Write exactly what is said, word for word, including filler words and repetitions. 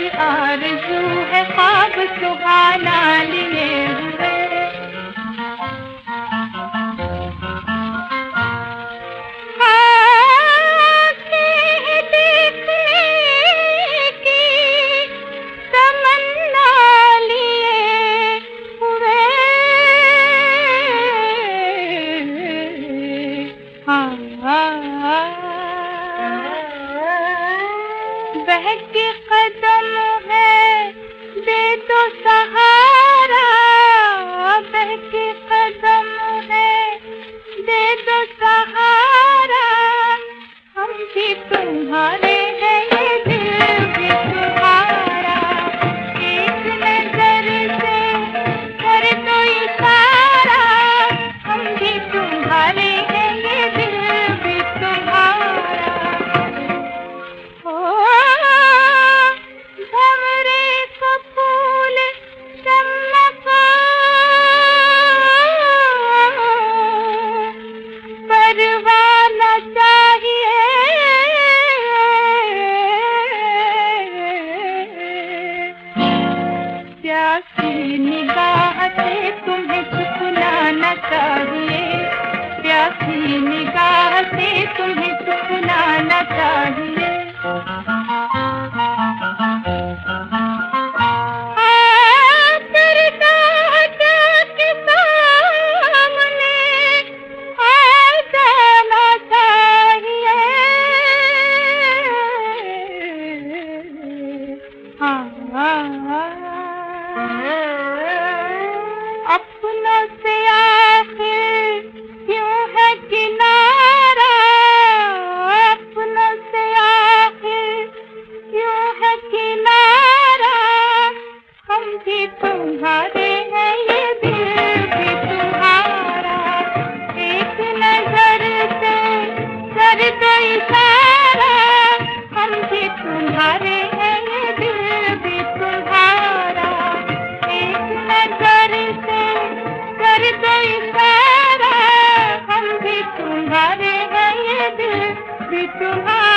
आरज़ू है ख्वाब सुहाना लिए हुए। बहके कदम है दे दो सहारा, बहके कदम है दे दो सहारा, हम भी तुम्हारे हैं ये दिल भी तुम्हारा। एक नजर से कर दो इशारा, हम भी तुम्हारे हैं ये दिल भी तुम्हारा। प्यासी निगाह से तुम्हें चुपना चाहिए, प्यासी निगाह से तुम्हें चुपना चाहिए। अपनों से आखिर क्यों है किनारा, अपनों से आखिर क्यों है किनारा, हम भी तुम्हारे हैं ये दिल भी तुम्हारा। एक नजर से कर दो इशारा, हम भी तुम्हारे हैं ये दिल भी तुम्हारा। एक नजर से कर दो इशारा, हम भी तुम्हारे हैं ये दिल भी तुम्हारा।